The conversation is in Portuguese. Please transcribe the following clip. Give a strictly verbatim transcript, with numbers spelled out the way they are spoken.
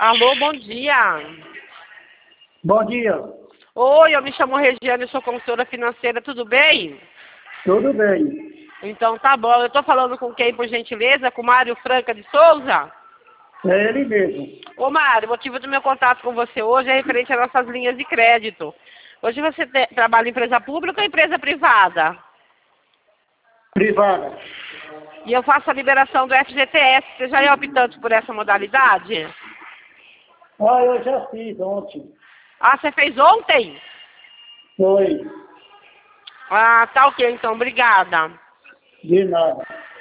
Alô, bom dia. Bom dia. Oi, eu me chamo Regiane, eu sou consultora financeira, tudo bem? Tudo bem. Então tá bom, eu tô falando com quem, por gentileza? Com o Mário Franca de Souza? É ele mesmo. Ô Mário, o motivo do meu contato com você hoje é referente às nossas linhas de crédito. Hoje você te, trabalha em empresa pública ou empresa privada? Privada. E eu faço a liberação do F G T S, você já é optante por essa modalidade? Ah, eu já fiz ontem. Ah, você fez ontem? Foi. Ah, tá ok então, obrigada. De nada.